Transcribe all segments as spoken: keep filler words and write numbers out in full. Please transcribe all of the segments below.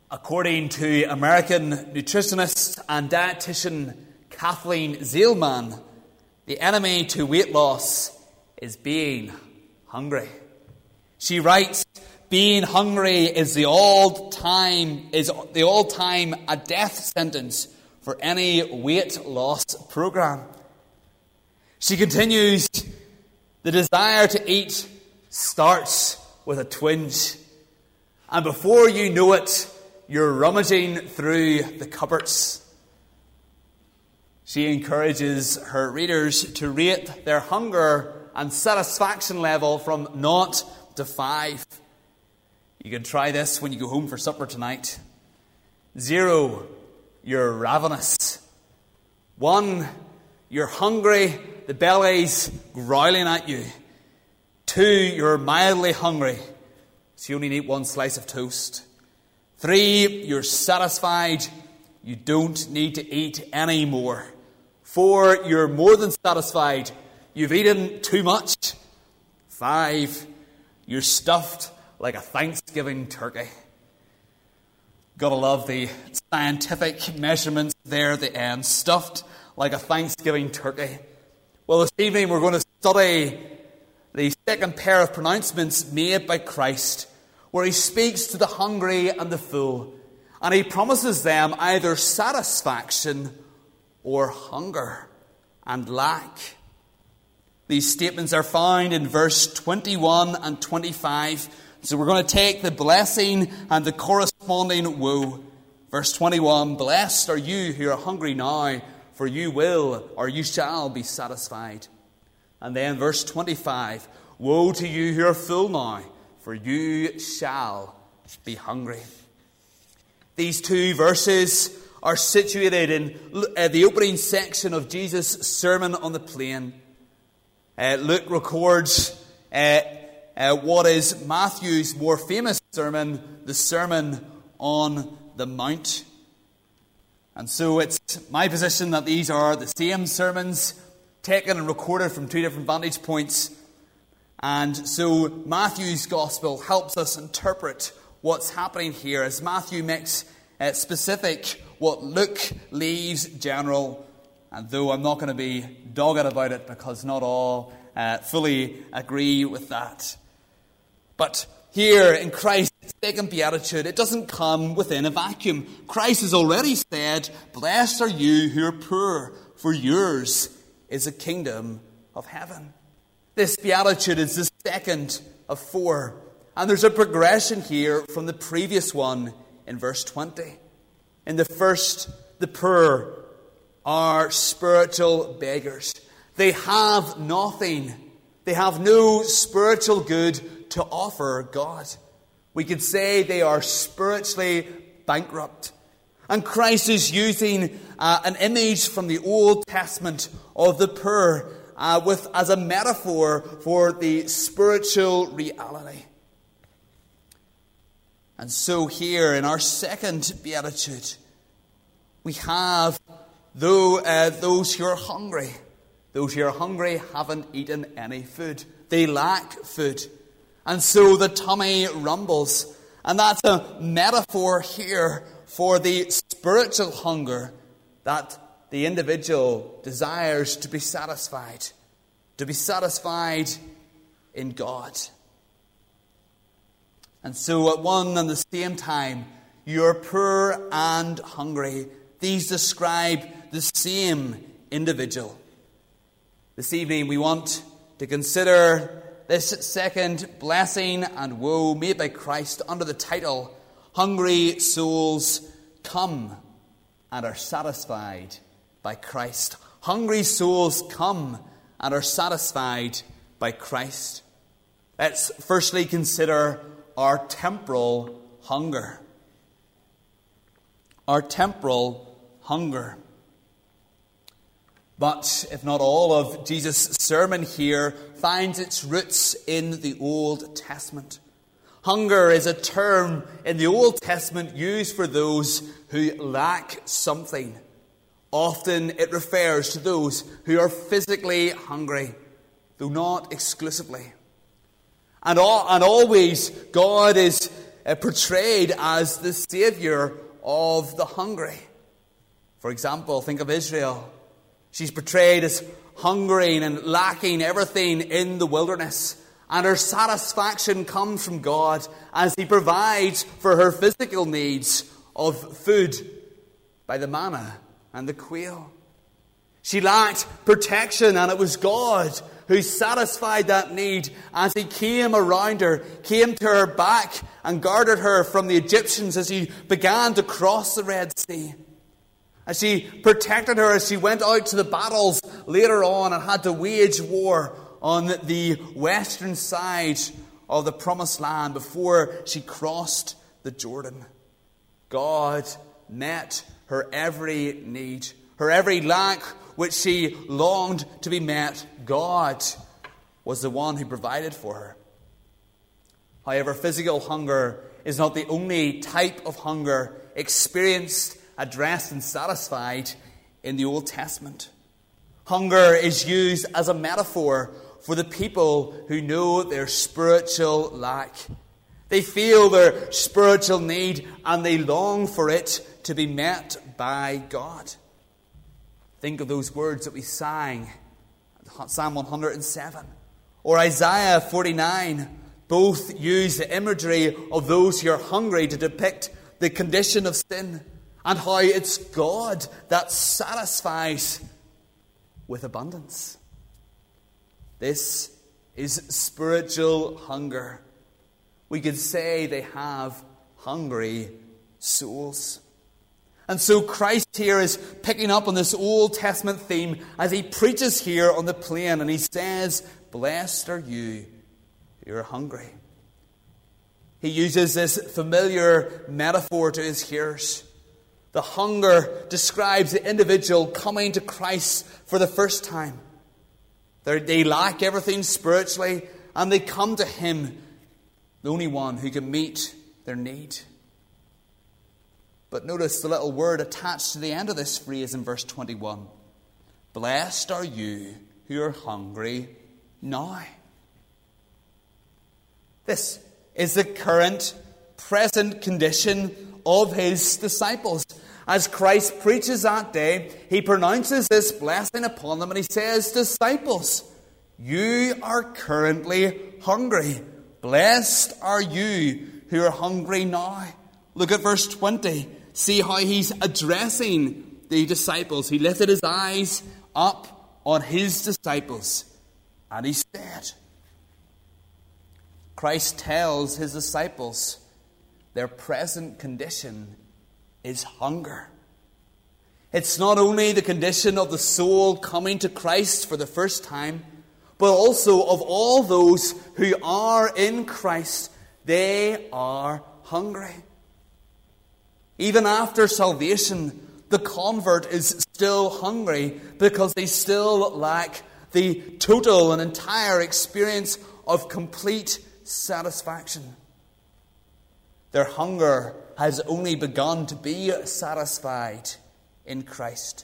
According to American nutritionist and dietitian Kathleen Zielman, the enemy to weight loss is being hungry. She writes, being hungry is the all-time is the all-time a death sentence for any weight loss program. She continues, the desire to eat starts with a twinge, and before you know it, you're rummaging through the cupboards. She encourages her readers to rate their hunger and satisfaction level from naught to five. You can try this when you go home for supper tonight. Zero, you're ravenous. One, you're hungry, the belly's growling at you. Two, you're mildly hungry, so you only need one slice of toast. Three, you're satisfied, you don't need to eat any more. Four, you're more than satisfied, you've eaten too much. Five, you're stuffed like a Thanksgiving turkey. Gotta love the scientific measurements there at the end. Stuffed like a Thanksgiving turkey. Well, this evening we're going to study the second pair of pronouncements made by Christ, where he speaks to the hungry and the full, and he promises them either satisfaction or hunger and lack. These statements are found in verse twenty-one and twenty-five. So we're going to take the blessing and the corresponding woe. Verse twenty-one, blessed are you who are hungry now, for you will or you shall be satisfied. And then verse twenty-five, woe to you who are full now, for you shall be hungry. These two verses are situated in uh, the opening section of Jesus' Sermon on the Plain. Uh, Luke records uh, uh, what is Matthew's more famous sermon, the Sermon on the Mount. And so it's my position that these are the same sermons taken and recorded from two different vantage points. And so Matthew's Gospel helps us interpret what's happening here as Matthew makes uh, specific what Luke leaves general. And though I'm not going to be dogged about it because not all uh, fully agree with that. But here in Christ's second beatitude, it doesn't come within a vacuum. Christ has already said, blessed are you who are poor, for yours is the kingdom of heaven. This beatitude is the second of four. And there's a progression here from the previous one in verse twenty. In the first, the poor are spiritual beggars. They have nothing. They have no spiritual good to offer God. We could say they are spiritually bankrupt. And Christ is using uh, an image from the Old Testament of the poor Uh, with as a metaphor for the spiritual reality. And so here in our second beatitude, we have though uh, those who are hungry. Those who are hungry haven't eaten any food. They lack food. And so the tummy rumbles. And that's a metaphor here for the spiritual hunger that the individual desires to be satisfied, to be satisfied in God. And so at one and the same time, you're poor and hungry. These describe the same individual. This evening we want to consider this second blessing and woe made by Christ under the title, Hungry Souls Come and Are Satisfied by Christ. Hungry souls come and are satisfied by Christ. Let's firstly consider our temporal hunger. Our temporal hunger. But if not all of Jesus' sermon here finds its roots in the Old Testament. Hunger is a term in the Old Testament used for those who lack something. Often it refers to those who are physically hungry, though not exclusively. And, all, and always God is uh, portrayed as the Saviour of the hungry. For example, think of Israel. She's portrayed as hungry and lacking everything in the wilderness. And her satisfaction comes from God as He provides for her physical needs of food by the manna and the quail. She lacked protection, and it was God who satisfied that need as He came around her, came to her back and guarded her from the Egyptians as He began to cross the Red Sea. As He protected her as she went out to the battles later on and had to wage war on the western side of the Promised Land before she crossed the Jordan. God met her every need, her every lack which she longed to be met. God was the one who provided for her. However, physical hunger is not the only type of hunger experienced, addressed, and satisfied in the Old Testament. Hunger is used as a metaphor for the people who know their spiritual lack. They feel their spiritual need and they long for it to be met by God. Think of those words that we sang, Psalm one hundred seven, or Isaiah forty-nine. Both use the imagery of those who are hungry to depict the condition of sin and how it's God that satisfies with abundance. This is spiritual hunger. We could say they have hungry souls. And so Christ here is picking up on this Old Testament theme as He preaches here on the plain, and He says, "Blessed are you who are hungry." He uses this familiar metaphor to His hearers. The hunger describes the individual coming to Christ for the first time. They're, they lack everything spiritually, and they come to Him, the only one who can meet their need. But notice the little word attached to the end of this phrase in verse twenty-one. Blessed are you who are hungry now. This is the current, present condition of His disciples. As Christ preaches that day, He pronounces this blessing upon them and He says, "Disciples, you are currently hungry. Blessed are you who are hungry now." Look at verse twenty. See how He's addressing the disciples. He lifted His eyes up on His disciples and He said, Christ tells His disciples their present condition is hunger. It's not only the condition of the soul coming to Christ for the first time, but also of all those who are in Christ. They are hungry. Even after salvation, the convert is still hungry because they still lack the total and entire experience of complete satisfaction. Their hunger has only begun to be satisfied in Christ.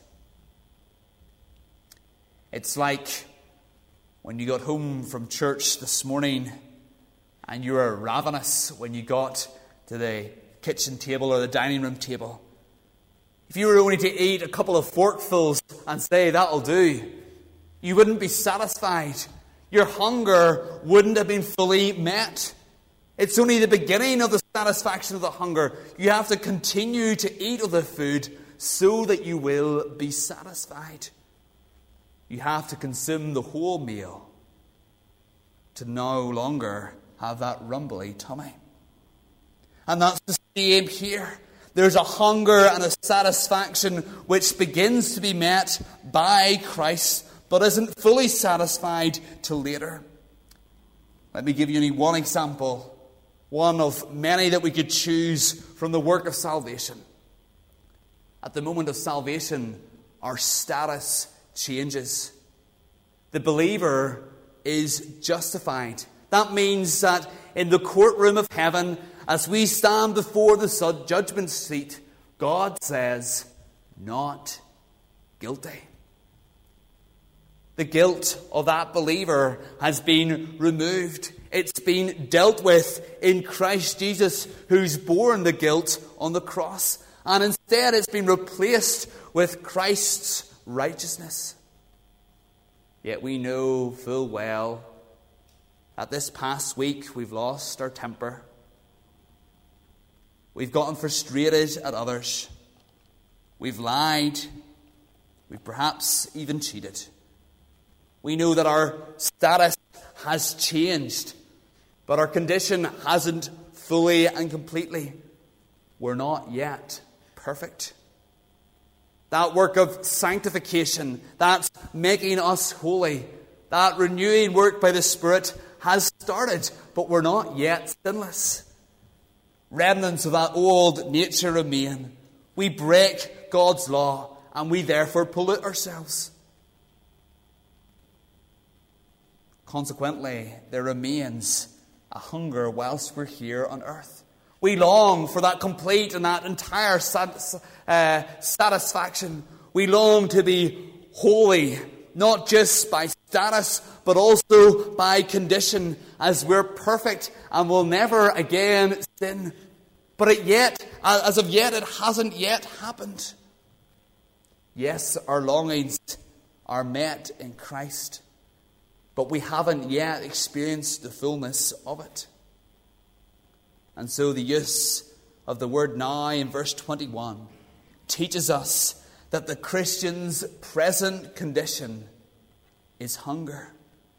It's like when you got home from church this morning and you were ravenous when you got to the kitchen table or the dining room table. If you were only to eat a couple of forkfuls and say, "That'll do," you wouldn't be satisfied. Your hunger wouldn't have been fully met. It's only the beginning of the satisfaction of the hunger. You have to continue to eat of the food so that you will be satisfied. You have to consume the whole meal to no longer have that rumbly tummy. And that's the same here. There's a hunger and a satisfaction which begins to be met by Christ, but isn't fully satisfied till later. Let me give you only one example, one of many that we could choose from the work of salvation. At the moment of salvation, our status changes. The believer is justified. That means that in the courtroom of heaven, as we stand before the judgment seat, God says, "Not guilty." The guilt of that believer has been removed. It's been dealt with in Christ Jesus, who's borne the guilt on the cross. And instead it's been replaced with Christ's righteousness. Yet we know full well that this past week we've lost our temper. We've gotten frustrated at others. We've lied. We've perhaps even cheated. We know that our status has changed, but our condition hasn't fully and completely. We're not yet perfect. That work of sanctification, that's making us holy, that renewing work by the Spirit has started, but we're not yet sinless. Remnants of that old nature remain. We break God's law, and we therefore pollute ourselves. Consequently, there remains a hunger whilst we're here on earth. We long for that complete and that entire sat- uh, satisfaction. We long to be holy, not just by status, but also by condition, as we're perfect and will never again sin. But it yet, as of yet, it hasn't yet happened. Yes, our longings are met in Christ, but we haven't yet experienced the fullness of it. And so the use of the word now in verse twenty-one teaches us that the Christian's present condition is hunger.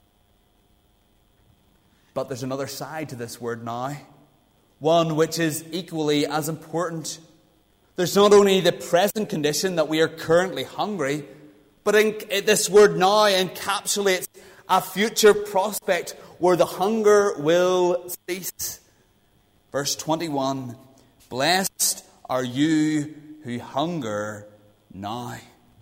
But there's another side to this word now, one which is equally as important. There's not only the present condition that we are currently hungry, but in, this word now encapsulates a future prospect where the hunger will cease. Verse twenty-one, blessed are you who hunger now.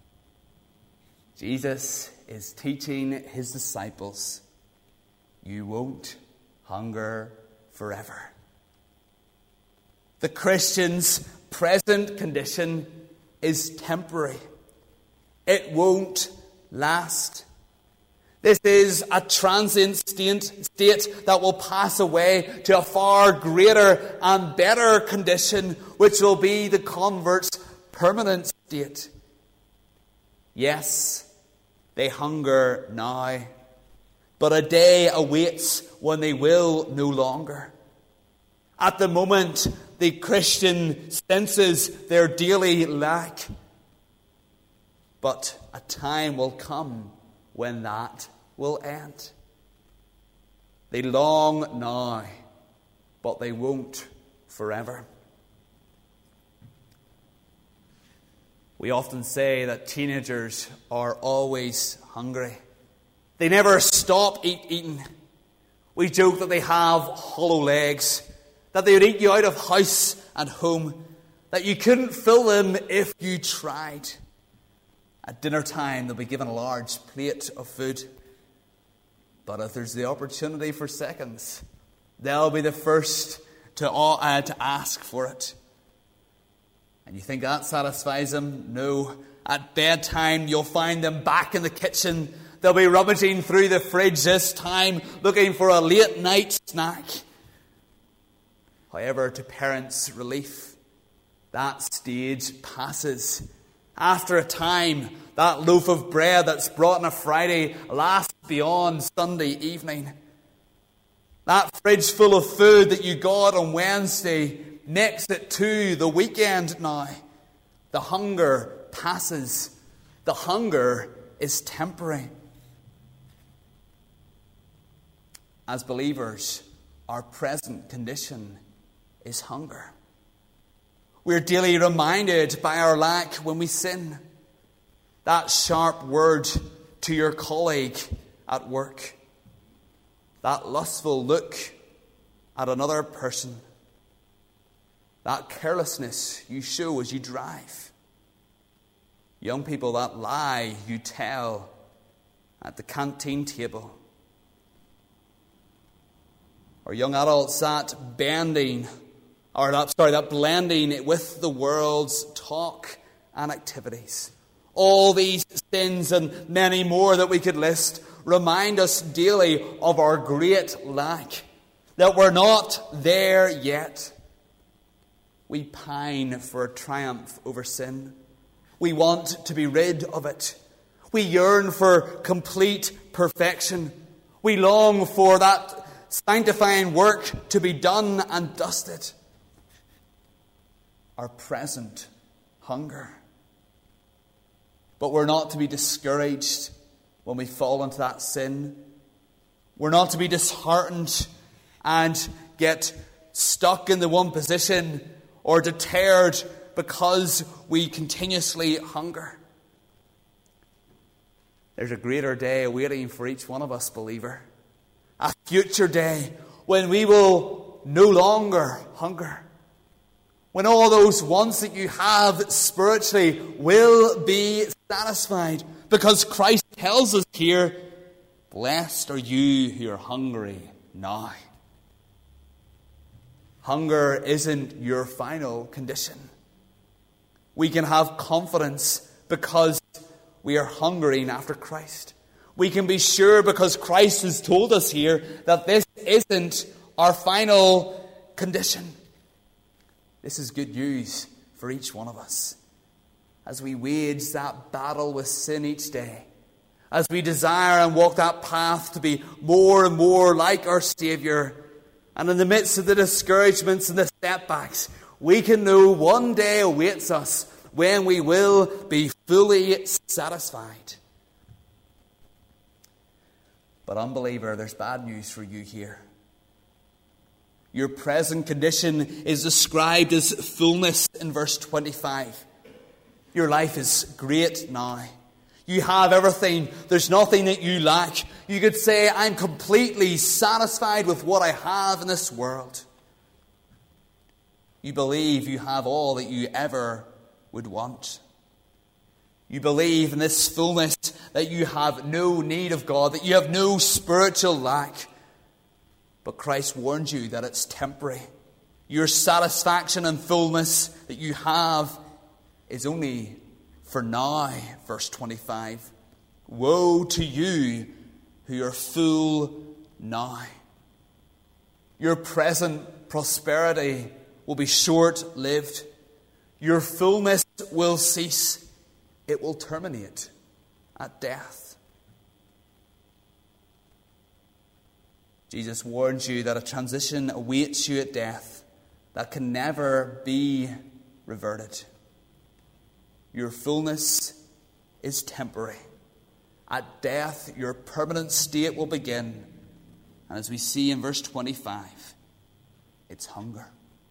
Jesus is teaching his disciples, you won't hunger forever. The Christian's present condition is temporary. It won't last. This is a transient state that will pass away to a far greater and better condition, which will be the convert's permanent state. Yes, they hunger now, but a day awaits when they will no longer. At the moment, the Christian senses their daily lack, but a time will come when that will end. They long now, but they won't forever. We often say that teenagers are always hungry. They never stop eat, eating. We joke that they have hollow legs, that they would eat you out of house and home, that you couldn't fill them if you tried. At dinner time, they'll be given a large plate of food. But if there's the opportunity for seconds, they'll be the first to, uh, to ask for it. And you think that satisfies them? No. At bedtime, you'll find them back in the kitchen. They'll be rummaging through the fridge this time, looking for a late night snack. However, to parents' relief, that stage passes. After a time, that loaf of bread that's brought on a Friday lasts beyond Sunday evening. That fridge full of food that you got on Wednesday makes it to the weekend now. The hunger passes. The hunger is temporary. As believers, our present condition is hunger. We're daily reminded by our lack when we sin. That sharp word to your colleague at work. That lustful look at another person. That carelessness you show as you drive. Young people, that lie you tell at the canteen table. Or young adults, that bending Or that, sorry, that blending with the world's talk and activities. All these sins and many more that we could list remind us daily of our great lack, that we're not there yet. We pine for a triumph over sin. We want to be rid of it. We yearn for complete perfection. We long for that sanctifying work to be done and dusted. Our present hunger. But we're not to be discouraged when we fall into that sin. We're not to be disheartened and get stuck in the one position or deterred because we continuously hunger. There's a greater day awaiting for each one of us, believer. A future day when we will no longer hunger. When all those wants that you have spiritually will be satisfied. Because Christ tells us here, blessed are you who are hungry now. Hunger isn't your final condition. We can have confidence because we are hungering after Christ. We can be sure because Christ has told us here that this isn't our final condition. This is good news for each one of us. As we wage that battle with sin each day, as we desire and walk that path to be more and more like our Saviour, and in the midst of the discouragements and the setbacks, we can know one day awaits us when we will be fully satisfied. But unbeliever, there's bad news for you here. Your present condition is described as fullness in verse twenty-five. Your life is great now. You have everything. There's nothing that you lack. You could say, I'm completely satisfied with what I have in this world. You believe you have all that you ever would want. You believe in this fullness that you have no need of God, that you have no spiritual lack. But Christ warned you that it's temporary. Your satisfaction and fullness that you have is only for now, verse twenty-five. Woe to you who are full now. Your present prosperity will be short-lived. Your fullness will cease. It will terminate at death. Jesus warns you that a transition awaits you at death that can never be reverted. Your fullness is temporary. At death, your permanent state will begin. And as we see in verse twenty-five, it's hunger.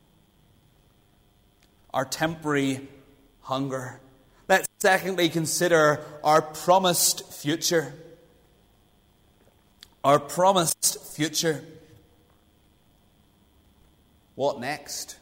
Our temporary hunger. Let's secondly consider our promised future. Our promised future. What next?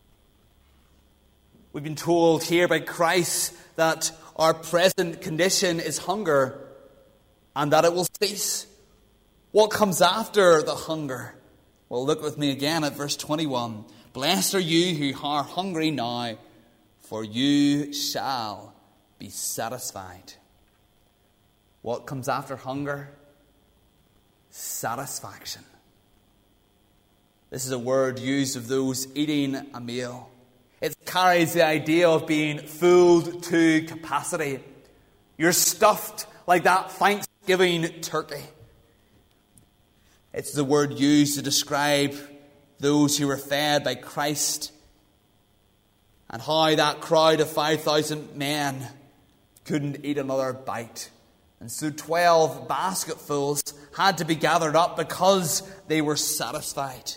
We've been told here by Christ that our present condition is hunger and that it will cease. What comes after the hunger? Well, look with me again at verse twenty-one. Blessed are you who are hungry now, for you shall be satisfied. What comes after hunger? Satisfaction. This is a word used of those eating a meal. It carries the idea of being filled to capacity. You're stuffed like that Thanksgiving turkey. It's the word used to describe those who were fed by Christ and how that crowd of five thousand men couldn't eat another bite. And so twelve basketfuls had to be gathered up because they were satisfied.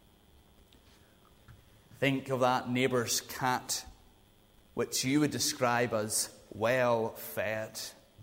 Think of that neighbour's cat, which you would describe as well fed.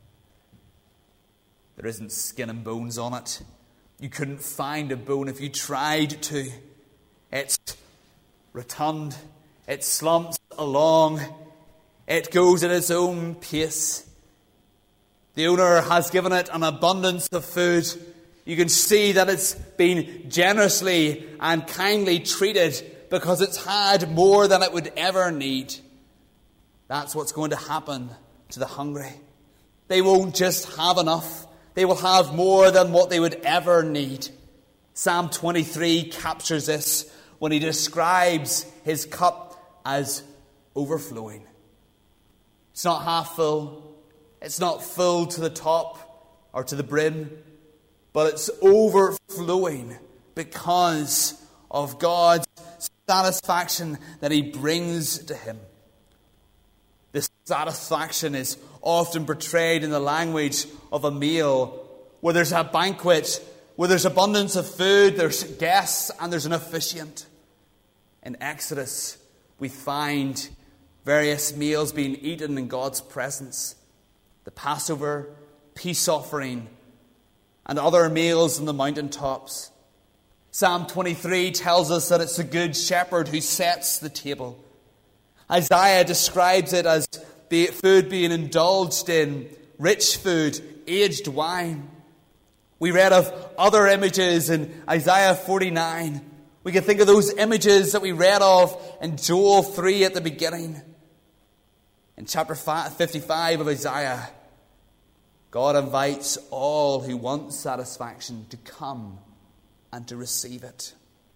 There isn't skin and bones on it. You couldn't find a bone if you tried to. It's rotund. It slumps along. It goes at its own pace. The owner has given it an abundance of food. You can see that it's been generously and kindly treated because it's had more than it would ever need. That's what's going to happen to the hungry. They won't just have enough. They will have more than what they would ever need. Psalm twenty-three captures this when he describes his cup as overflowing. It's not half full. It's not full to the top or to the brim. But it's overflowing because of God's satisfaction that he brings to him. This satisfaction is often portrayed in the language of a meal where there's a banquet, where there's abundance of food, there's guests, and there's an officiant. In Exodus, we find various meals being eaten in God's presence. The Passover, peace offering, and other meals on the mountaintops. Psalm twenty-three tells us that it's the good shepherd who sets the table. Isaiah describes it as food being indulged in, rich food, aged wine. We read of other images in Isaiah forty-nine. We can think of those images that we read of in Joel three at the beginning. In chapter fifty-five of Isaiah, God invites all who want satisfaction to come and to receive it.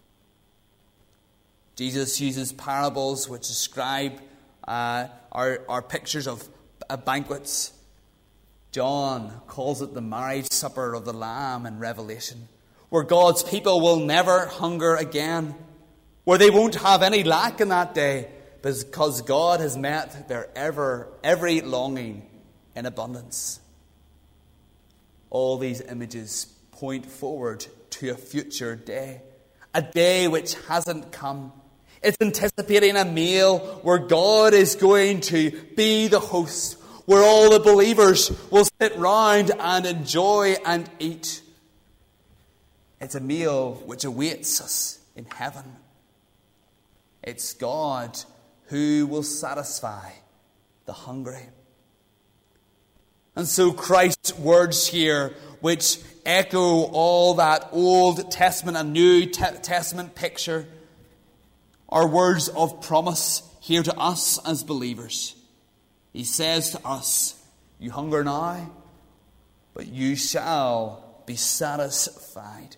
Jesus uses parables which describe uh, our, our pictures of uh, banquets. John calls it the marriage supper of the Lamb in Revelation, where God's people will never hunger again, where they won't have any lack in that day, because God has met their ever every longing in abundance. All these images point forward to a future day, a day which hasn't come. It's anticipating a meal where God is going to be the host, where all the believers will sit round and enjoy and eat. It's a meal which awaits us in heaven. It's God who will satisfy the hungry. And so Christ's words here, which echo all that Old Testament and New Testament picture, are words of promise here to us as believers. He says to us, you hunger now, but you shall be satisfied.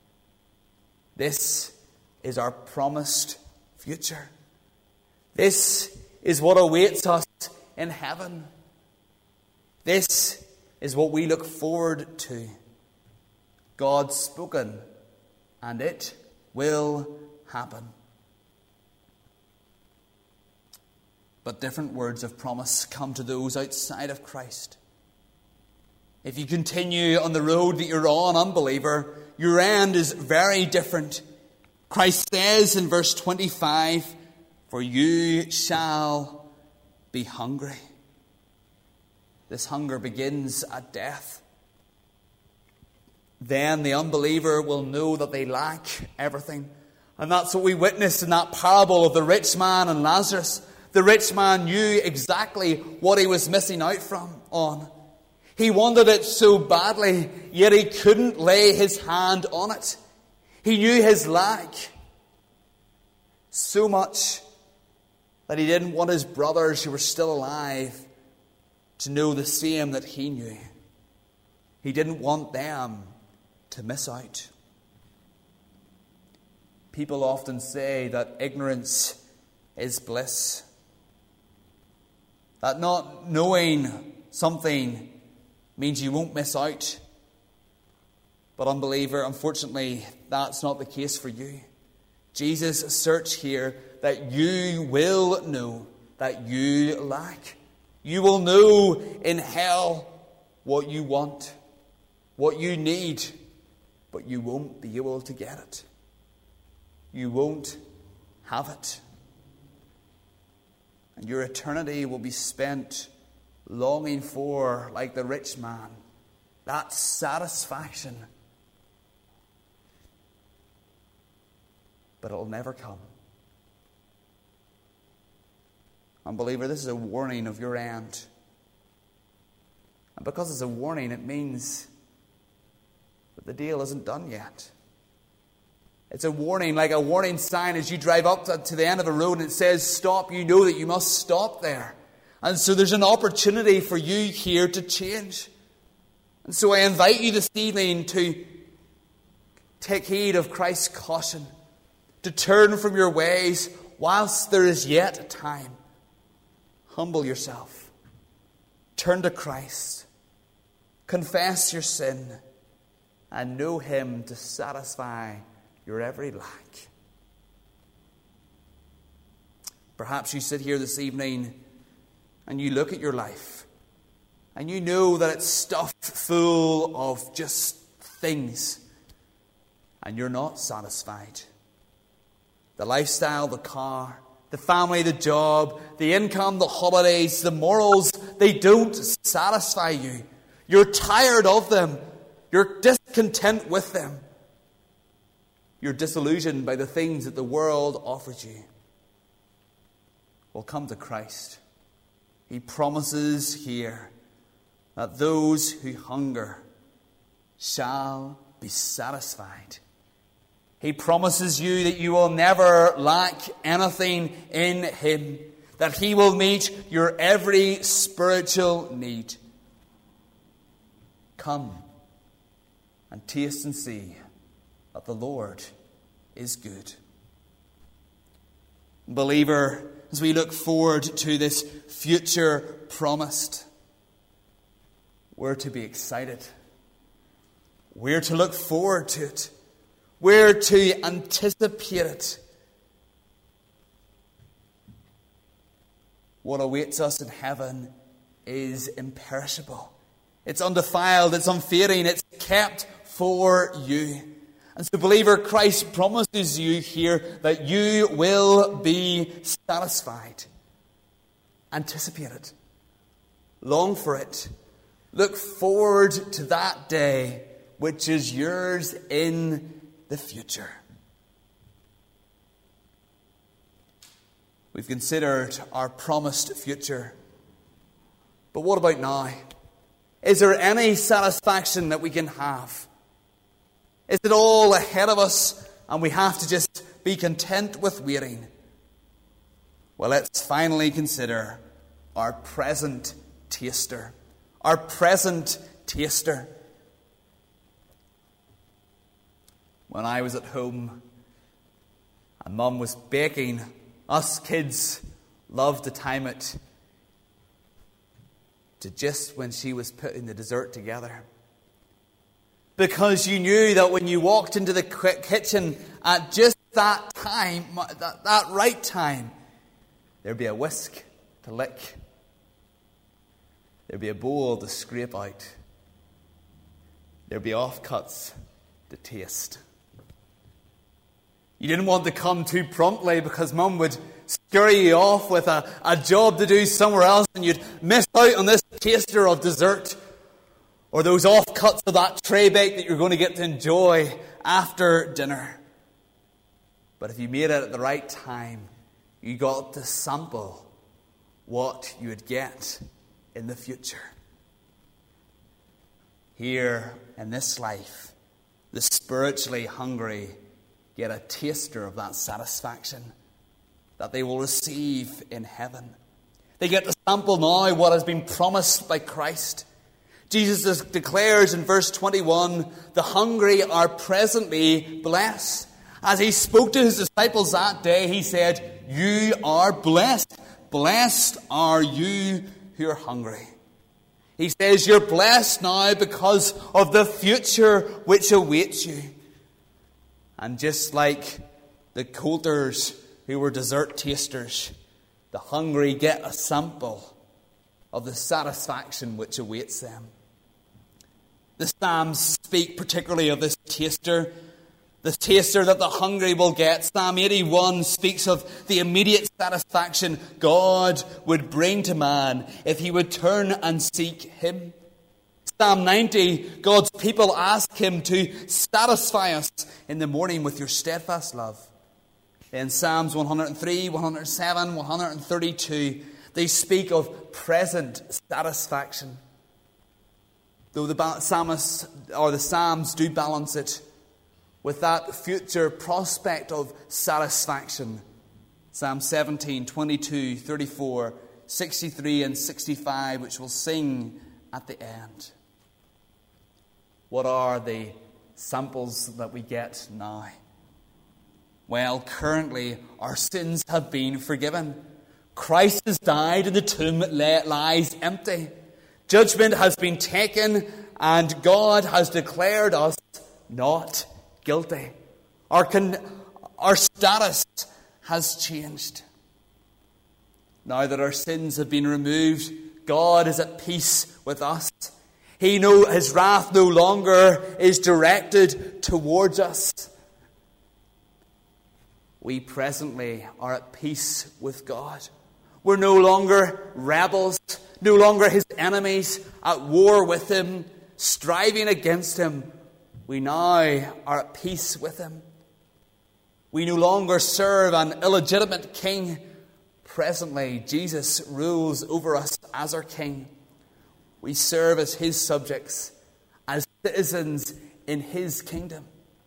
This is our promised future. This is what awaits us in heaven. This is what we look forward to. God's spoken, and it will happen. But different words of promise come to those outside of Christ. If you continue on the road that you're on, unbeliever, your end is very different. Christ says in verse twenty-five, for you shall be hungry. This hunger begins at death. Then the unbeliever will know that they lack everything. And that's what we witnessed in that parable of the rich man and Lazarus. The rich man knew exactly what he was missing out from on. He wanted it so badly, yet he couldn't lay his hand on it. He knew his lack so much that he didn't want his brothers who were still alive to know the same that he knew. He didn't want them to miss out. People often say that ignorance is bliss. That not knowing something means you won't miss out. But unbeliever, unfortunately, that's not the case for you. Jesus asserts here that you will know that you lack. You will know in hell what you want, what you need, but you won't be able to get it. You won't have it. And your eternity will be spent longing for, like the rich man, that satisfaction. But it'll never come. Unbeliever, this is a warning of your end. And because it's a warning, it means that the deal isn't done yet. It's a warning, like a warning sign as you drive up to the end of a road and it says stop. You know that you must stop there. And so there's an opportunity for you here to change. And so I invite you this evening to take heed of Christ's caution, to turn from your ways whilst there is yet time. Humble yourself. Turn to Christ. Confess your sin and know Him to satisfy your every lack. Perhaps you sit here this evening and you look at your life and you know that it's stuffed full of just things and you're not satisfied. The lifestyle, the car, the family, the job, the income, the holidays, the morals, they don't satisfy you. You're tired of them. You're discontent with them. You're disillusioned by the things that the world offers you. Well, come to Christ. He promises here that those who hunger shall be satisfied. He promises you that you will never lack anything in Him, that He will meet your every spiritual need. Come and taste and see that the Lord is good. Believer, as we look forward to this future promised, we're to be excited. We're to look forward to it. We're to anticipate it. What awaits us in heaven is imperishable. It's undefiled, it's unfading, it's kept for you. And so, believer, Christ promises you here that you will be satisfied. Anticipate it. Long for it. Look forward to that day which is yours in the future. We've considered our promised future. But what about now? Is there any satisfaction that we can have? Is it all ahead of us and we have to just be content with waiting? Well, let's finally consider our present taster. Our present taster. When I was at home and Mum was baking, us kids loved to time it to just when she was putting the dessert together. Because you knew that when you walked into the kitchen at just that time, that, that right time, there'd be a whisk to lick. There'd be a bowl to scrape out. There'd be offcuts to taste. You didn't want to come too promptly because Mum would scurry you off with a, a job to do somewhere else and you'd miss out on this taster of dessert or those offcuts of that tray bake that you're going to get to enjoy after dinner. But if you made it at the right time, you got to sample what you would get in the future. Here in this life, the spiritually hungry get a taster of that satisfaction that they will receive in heaven. They get to sample now what has been promised by Christ. Jesus declares in verse twenty-one, the hungry are presently blessed. As he spoke to his disciples that day, he said, you are blessed. Blessed are you who are hungry. He says you're blessed now because of the future which awaits you. And just like the Coulters who were dessert tasters, the hungry get a sample of the satisfaction which awaits them. The Psalms speak particularly of this taster, the taster that the hungry will get. Psalm eighty-one speaks of the immediate satisfaction God would bring to man if he would turn and seek Him. Psalm ninety, God's people ask Him to satisfy us in the morning with your steadfast love. In Psalms one hundred three, one hundred seven, one hundred thirty-two, they speak of present satisfaction. Though the psalmist or the Psalms do balance it with that future prospect of satisfaction. Psalm seventeen, twenty-two, thirty-four, sixty-three and sixty-five, which we'll sing at the end. What are the samples that we get now? Well, currently our sins have been forgiven. Christ has died and the tomb lies empty. Judgment has been taken and God has declared us not guilty. Our, con- our status has changed. Now that our sins have been removed, God is at peace with us. He know his wrath no longer is directed towards us. We presently are at peace with God. We're no longer rebels, no longer his enemies, at war with him, striving against him. We now are at peace with him. We no longer serve an illegitimate king. Presently, Jesus rules over us as our king. We serve as his subjects, as citizens in his kingdom.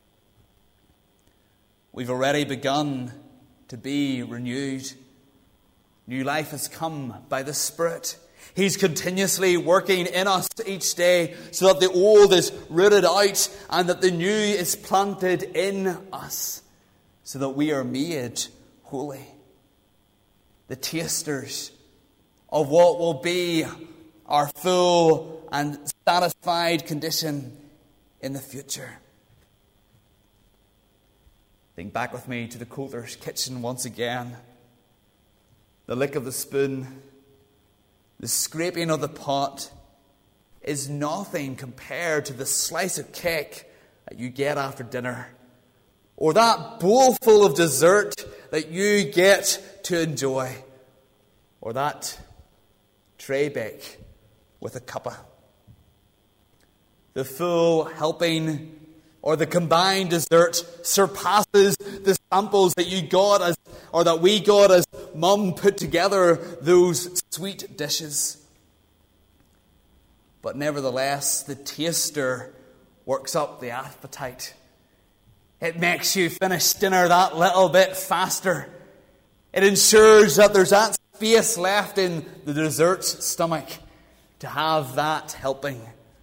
We've already begun to be renewed. New life has come by the Spirit. He's continuously working in us each day so that the old is rooted out and that the new is planted in us so that we are made holy. The tasters of what will be our full and satisfied condition in the future. Think back with me to the Coulter's kitchen once again. The lick of the spoon, the scraping of the pot is nothing compared to the slice of cake that you get after dinner, or that bowl full of dessert that you get to enjoy, or that tray bake with a cuppa. The full helping or the combined dessert surpasses the samples that you got as, or that we got as Mum put together those sweet dishes. But nevertheless, the taster works up the appetite. It makes you finish dinner that little bit faster. It ensures that there's that space left in the dessert's stomach to have that helping.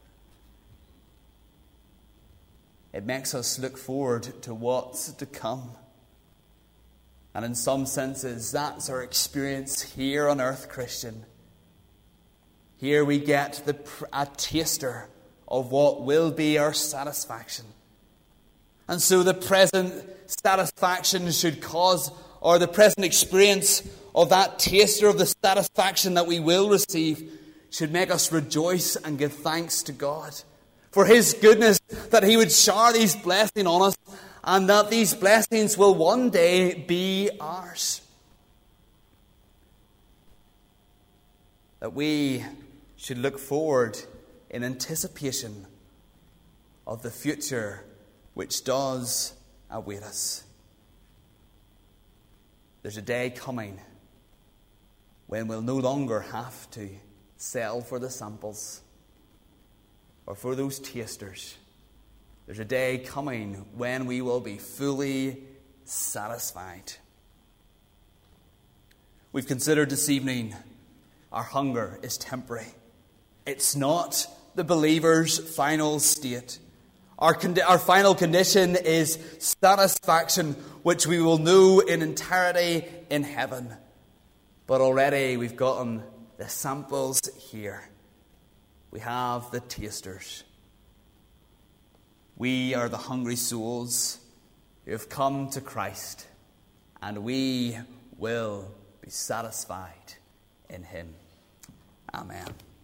It makes us look forward to what's to come. And in some senses, that's our experience here on earth, Christian. Here we get the, a taster of what will be our satisfaction. And so the present satisfaction should cause, or the present experience of that taster of the satisfaction that we will receive should make us rejoice and give thanks to God for his goodness, that he would shower these blessings on us, and that these blessings will one day be ours. That we should look forward in anticipation of the future which does await us. There's a day coming when we'll no longer have to sell for the samples or for those tasters. There's a day coming when we will be fully satisfied. We've considered this evening our hunger is temporary. It's not the believer's final state. Our, con- our final condition is satisfaction, which we will know in entirety in heaven. But already we've gotten the samples here. We have the tasters. We are the hungry souls who have come to Christ, and we will be satisfied in him. Amen.